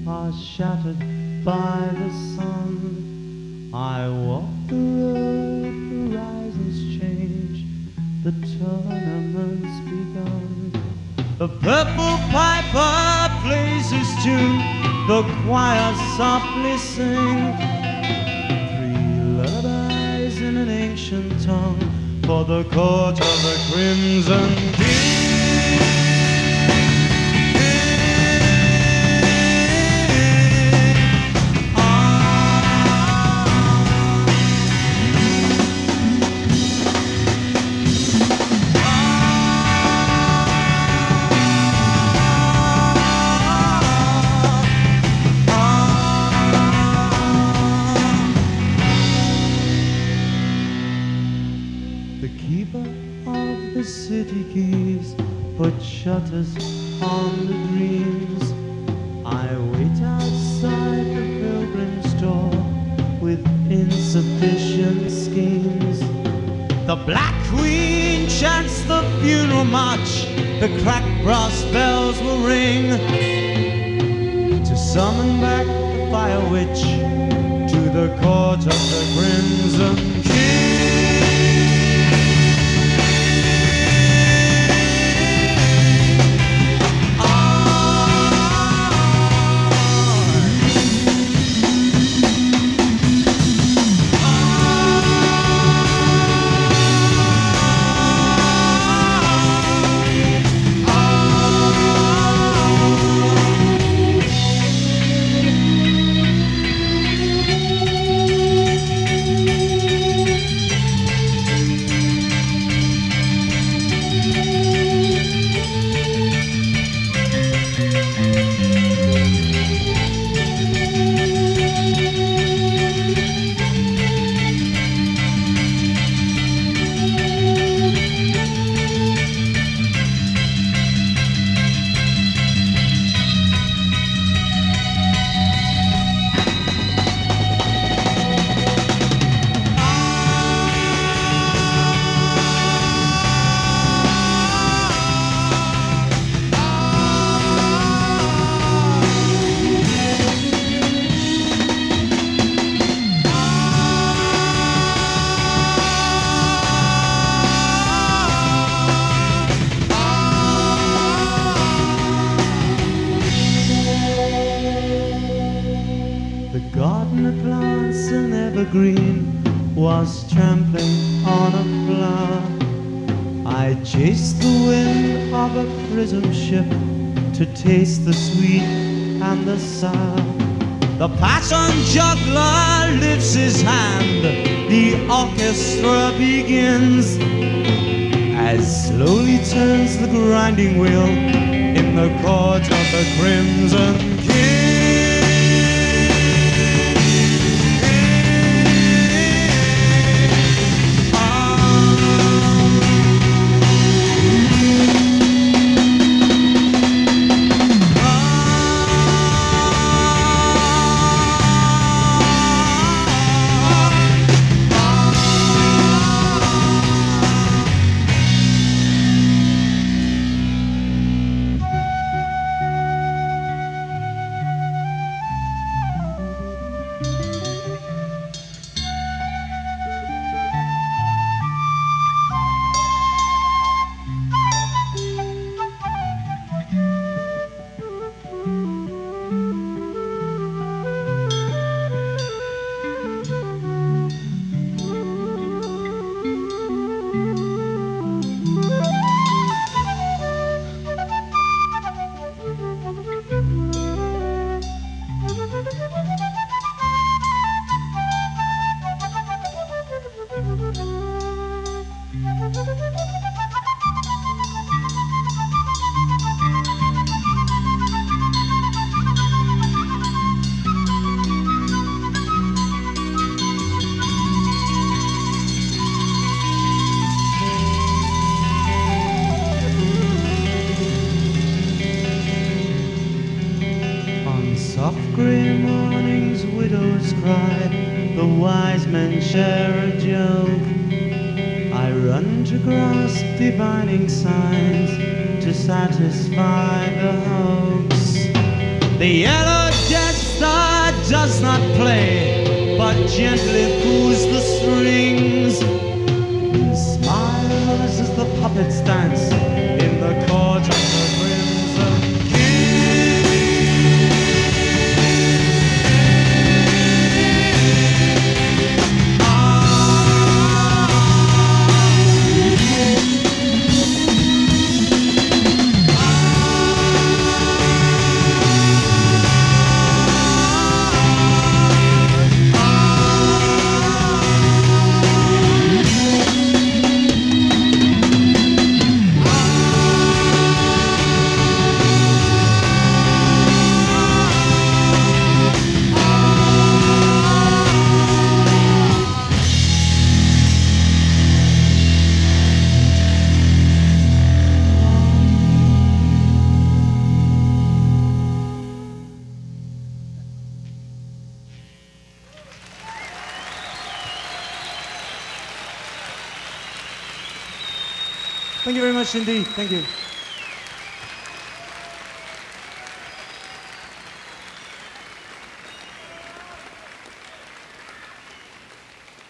are shattered by the sun. I walk the road, horizons change, the tournament's begun. The purple piper plays his tune, the choir softly sing. Three lullabies in an ancient tongue for the court of the Crimson King. The keeper of the city keys put shutters on the dreams. I wait outside the pilgrim's door with insufficient schemes. The Black Queen chants the funeral march, the cracked brass bells will ring to summon back the fire witch to the court of the Crimson King. The gardener plants an evergreen was trampling on a flower. I chased the wind of a prism ship to taste the sweet and the sour. The passion juggler lifts his hand, the orchestra begins as slowly turns the grinding wheel in the court of the Crimson King. Soft grey mornings, widows cry, the wise men share a joke. I run to grasp divining signs to satisfy the hoax. The yellow not play, but gently pulls the strings, and smiles as the puppets dance in the court of the Crimson King. Thank you very much indeed. Thank you.